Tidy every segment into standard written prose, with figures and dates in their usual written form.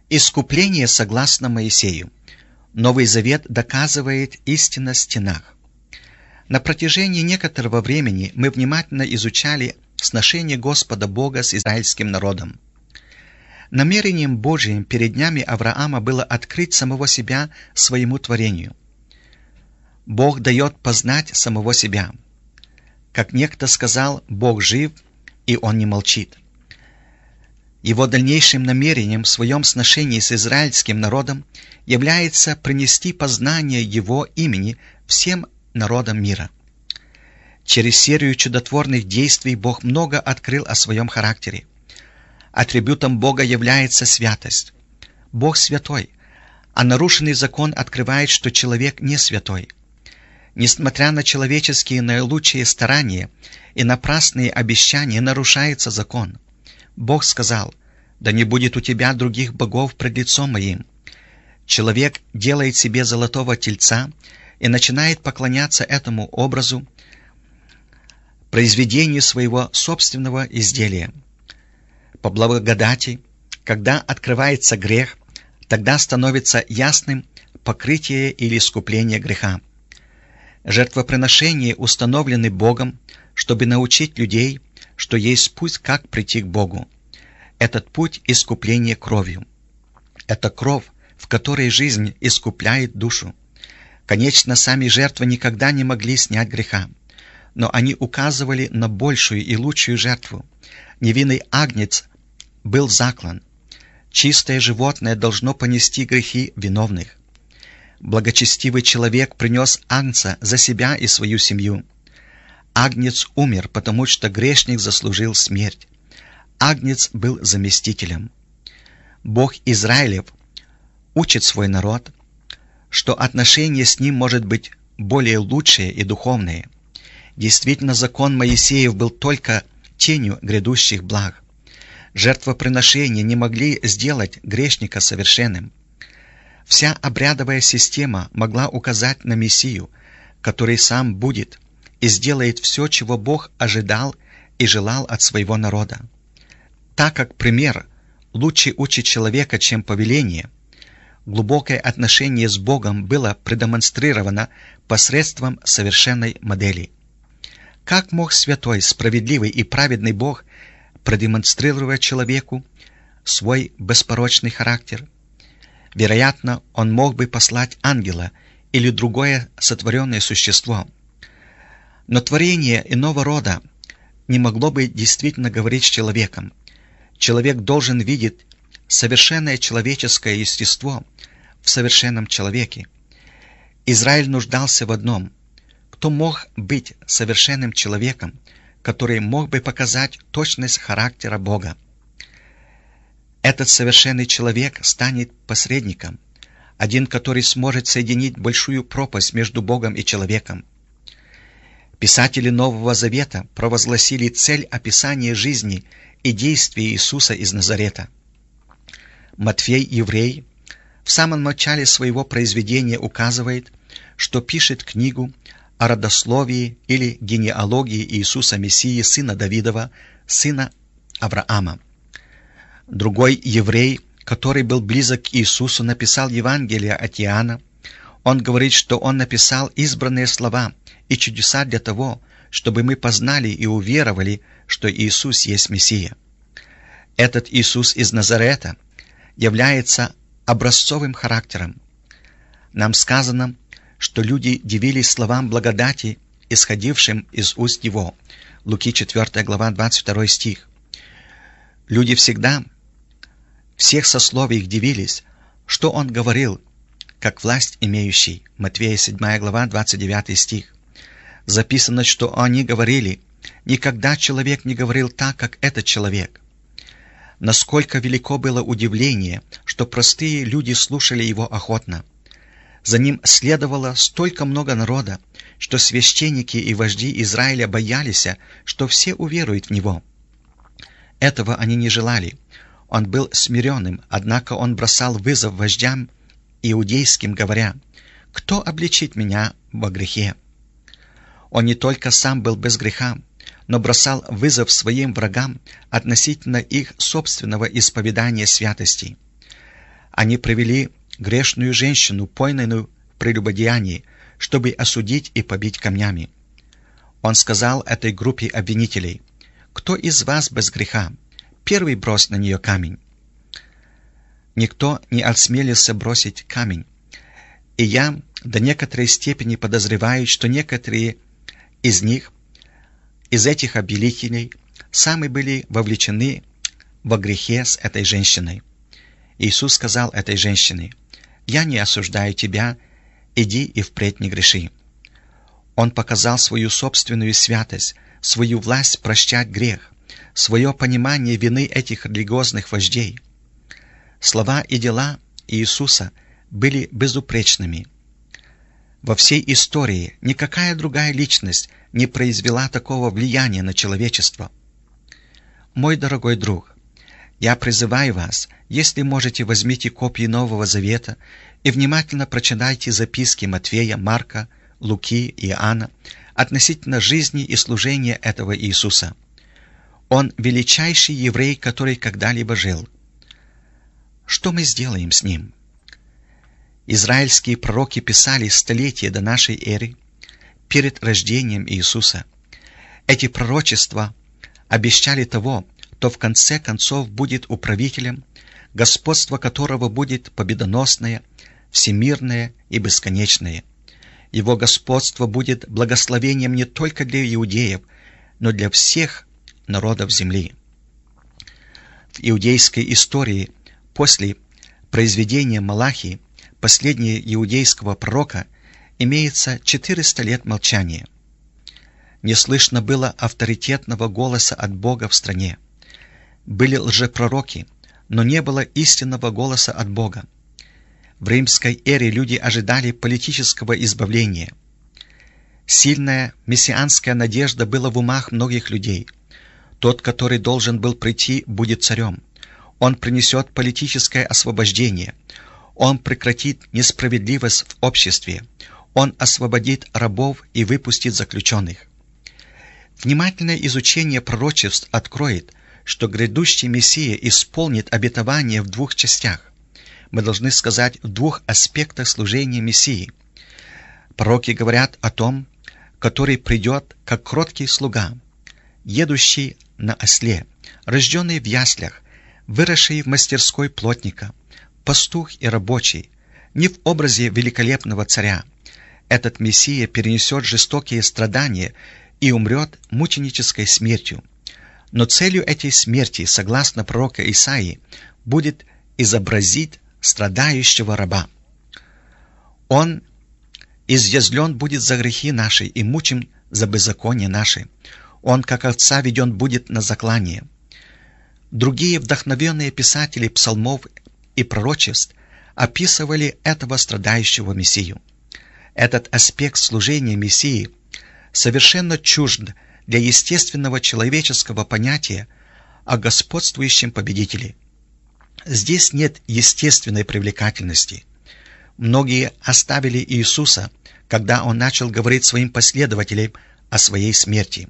Искупление согласно Моисею. Новый Завет доказывает истинно в стенах. На протяжении некоторого времени мы внимательно изучали сношение Господа Бога с израильским народом. Намерением Божиим перед днями Авраама было открыть самого себя своему творению. Бог дает познать самого себя. Как некто сказал, Бог жив, и Он не молчит. Его дальнейшим намерением в своем сношении с израильским народом является принести познание Его имени всем народам мира. Через серию чудотворных действий Бог много открыл о своем характере. Атрибутом Бога является святость. Бог святой, а нарушенный закон открывает, что человек не святой. Несмотря на человеческие наилучшие старания и напрасные обещания, нарушается закон. Бог сказал: «Да не будет у тебя других богов пред лицом моим». Человек делает себе золотого тельца и начинает поклоняться этому образу, произведению своего собственного изделия. По благодати, когда открывается грех, тогда становится ясным покрытие или искупление греха. Жертвоприношения установлены Богом, чтобы научить людей, что есть путь, как прийти к Богу. Этот путь – искупление кровью. Это кровь, в которой жизнь искупляет душу. Конечно, сами жертвы никогда не могли снять греха, но они указывали на большую и лучшую жертву. Невинный агнец был заклан. Чистое животное должно понести грехи виновных. Благочестивый человек принес агнца за себя и свою семью. Агнец умер, потому что грешник заслужил смерть. Агнец был заместителем. Бог Израилев учит свой народ, что отношение с ним может быть более лучшее и духовное. Действительно, закон Моисеев был только тенью грядущих благ. Жертвоприношения не могли сделать грешника совершенным. Вся обрядовая система могла указать на Мессию, который сам будет и сделает все, чего Бог ожидал и желал от своего народа. Так как пример лучше учит человека, чем повеление, глубокое отношение с Богом было продемонстрировано посредством совершенной модели. Как мог святой, справедливый и праведный Бог продемонстрировать человеку свой беспорочный характер? Вероятно, он мог бы послать ангела или другое сотворенное существо. Но творение иного рода не могло бы действительно говорить с человеком. Человек должен видеть совершенное человеческое естество в совершенном человеке. Израиль нуждался в одном. Кто мог быть совершенным человеком, который мог бы показать точность характера Бога? Этот совершенный человек станет посредником, один, который сможет соединить большую пропасть между Богом и человеком. Писатели Нового Завета провозгласили цель описания жизни и действий Иисуса из Назарета. Матфей, еврей, в самом начале своего произведения указывает, что пишет книгу о родословии или генеалогии Иисуса Мессии, сына Давидова, сына Авраама. Другой еврей, который был близок к Иисусу, написал Евангелие от Иоанна. Он говорит, что он написал избранные слова и чудеса для того, чтобы мы познали и уверовали, что Иисус есть Мессия. Этот Иисус из Назарета является образцовым характером. Нам сказано, что люди дивились словам благодати, исходившим из уст Его. Луки 4 глава, 22 стих. Люди всех сословий дивились, что Он говорил, как власть имеющий. Матвея 7 глава, 29 стих. Записано, что они говорили: «Никогда человек не говорил так, как этот человек». Насколько велико было удивление, что простые люди слушали Его охотно. За Ним следовало столько много народа, что священники и вожди Израиля боялись, что все уверуют в Него. Этого они не желали. Он был смиренным, однако он бросал вызов вождям иудейским, говоря: «Кто обличит меня во грехе?» Он не только сам был без греха, но бросал вызов своим врагам относительно их собственного исповедания святости. Они привели грешную женщину, пойманную в прелюбодеянии, чтобы осудить и побить камнями. Он сказал этой группе обвинителей: «Кто из вас без греха? Первый брось на нее камень». Никто не осмелился бросить камень. И я до некоторой степени подозреваю, что некоторые из них, из этих обвинителей, сами были вовлечены во грехе с этой женщиной. Иисус сказал этой женщине: «Я не осуждаю тебя, иди и впредь не греши». Он показал свою собственную святость, свою власть прощать грех, свое понимание вины этих религиозных вождей. Слова и дела Иисуса были безупречными. Во всей истории никакая другая личность не произвела такого влияния на человечество. Мой дорогой друг, я призываю вас, если можете, возьмите копии Нового Завета и внимательно прочитайте записки Матфея, Марка, Луки и Иоанна относительно жизни и служения этого Иисуса. Он величайший еврей, который когда-либо жил. Что мы сделаем с ним? Израильские пророки писали столетия до нашей эры, перед рождением Иисуса. Эти пророчества обещали того, кто в конце концов будет управителем, господство которого будет победоносное, всемирное и бесконечное. Его господство будет благословением не только для иудеев, но для всех народов земли. В иудейской истории после произведения Малахии, последнего иудейского пророка, имеется 400 лет молчания. Не слышно было авторитетного голоса от Бога в стране. Были лжепророки, но не было истинного голоса от Бога. В римской эре люди ожидали политического избавления. Сильная мессианская надежда была в умах многих людей. Тот, который должен был прийти, будет царем. Он принесет политическое освобождение. Он прекратит несправедливость в обществе. Он освободит рабов и выпустит заключенных. Внимательное изучение пророчеств откроет, что грядущий Мессия исполнит обетование в двух частях. Мы должны сказать, в двух аспектах служения Мессии. Пророки говорят о том, который придет как кроткий слуга, едущий на осле, рожденный в яслях, выросший в мастерской плотника, пастух и рабочий, не в образе великолепного царя. Этот Мессия перенесет жестокие страдания и умрет мученической смертью. Но целью этой смерти, согласно пророка Исаии, будет изобразить страдающего раба. Он изъязвлен будет за грехи наши и мучим за беззаконие наши. Он, как овца, веден будет на заклание. Другие вдохновенные писатели псалмов и пророчеств описывали этого страдающего Мессию. Этот аспект служения Мессии совершенно чужд для естественного человеческого понятия о господствующем победителе. Здесь нет естественной привлекательности. Многие оставили Иисуса, когда Он начал говорить своим последователям о своей смерти.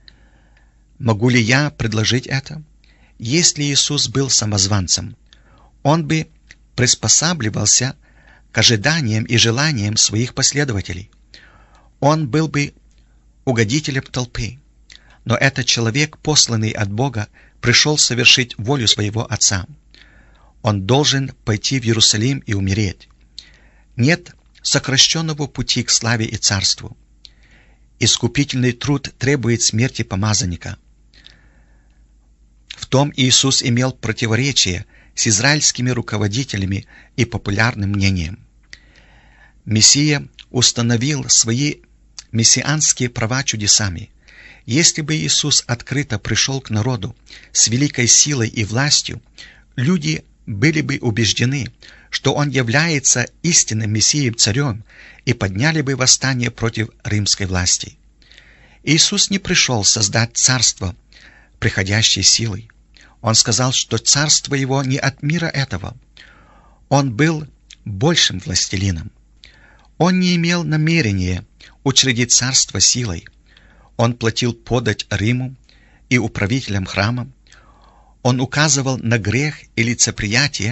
Могу ли я предложить это? Если Иисус был самозванцем, Он бы приспосабливался к ожиданиям и желаниям своих последователей. Он был бы угодителем толпы. Но этот человек, посланный от Бога, пришел совершить волю своего Отца. Он должен пойти в Иерусалим и умереть. Нет сокращенного пути к славе и царству. Искупительный труд требует смерти помазанника. В том Иисус имел противоречие с израильскими руководителями и популярным мнением. Мессия установил свои мессианские права чудесами. Если бы Иисус открыто пришел к народу с великой силой и властью, люди были бы убеждены, что Он является истинным Мессией-царем, и подняли бы восстание против римской власти. Иисус не пришел создать царство, приходящей силой. Он сказал, что царство Его не от мира этого. Он был большим властелином. Он не имел намерения учредить царство силой. Он платил подать Риму и управителям храма. Он указывал на грех и лицеприятие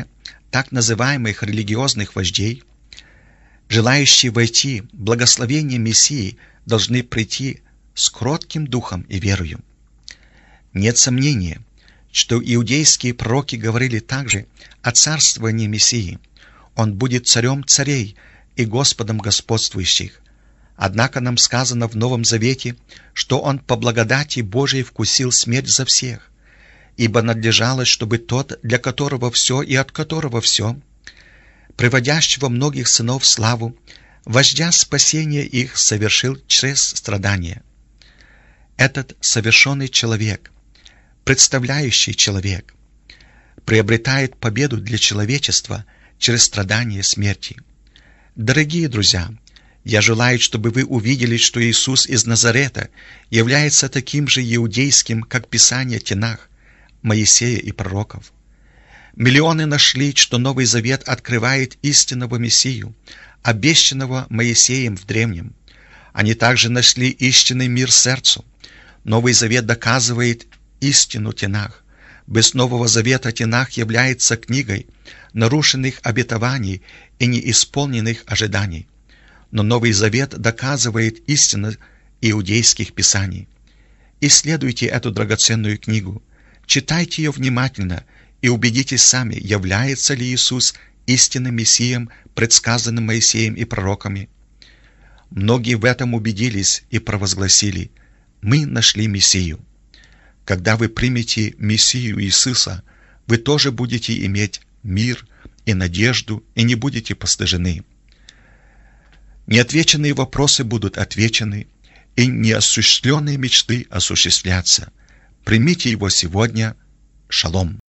так называемых религиозных вождей, желающие войти в благословение Мессии, должны прийти с кротким духом и верою. Нет сомнения, что иудейские пророки говорили также о царствовании Мессии. Он будет царем царей и Господом господствующих. Однако нам сказано в Новом Завете, что Он по благодати Божией вкусил смерть за всех, ибо надлежало, чтобы тот, для которого все и от которого все, приводящего многих сынов в славу, вождя спасения их совершил через страдания. Этот совершенный человек, представляющий человек, приобретает победу для человечества через страдания смерти. Дорогие друзья, я желаю, чтобы вы увидели, что Иисус из Назарета является таким же иудейским, как Писание Тенах, Моисея и пророков. Миллионы нашли, что Новый Завет открывает истинного Мессию, обещанного Моисеем в древнем. Они также нашли истинный мир сердцу. Новый Завет доказывает истину Тенах. Без Нового Завета Тенах является книгой нарушенных обетований и неисполненных ожиданий. Но Новый Завет доказывает истину иудейских писаний. Исследуйте эту драгоценную книгу, читайте ее внимательно и убедитесь сами, является ли Иисус истинным Мессией, предсказанным Моисеем и пророками. Многие в этом убедились и провозгласили: «Мы нашли Мессию». Когда вы примете Мессию Иисуса, вы тоже будете иметь мир и надежду и не будете постыжены. Неотвеченные вопросы будут отвечены, и неосуществленные мечты осуществлятся. Примите его сегодня. Шалом.